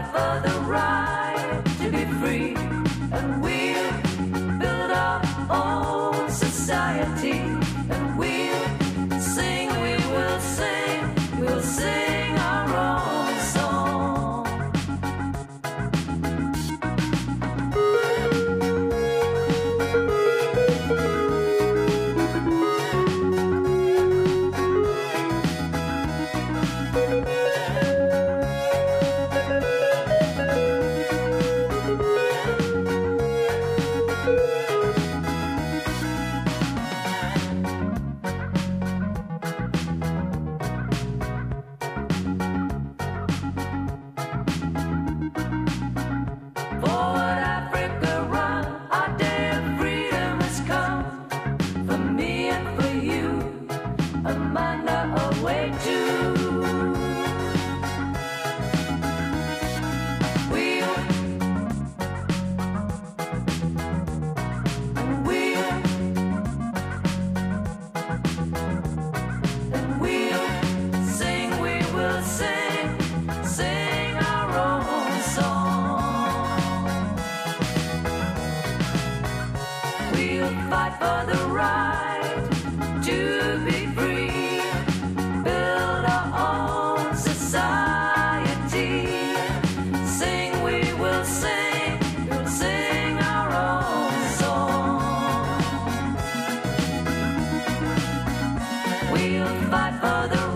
for the right to be free, and we'll build our own society, and we'll sing, we'll sing our own song. Forward Africa, run, our day of freedom has come, for me and for you, Amanda, away too. We'll sing, we will sing our own song. We'll fight for the right to be free, build our own society. Sing, we will sing our own song. We'll fight for the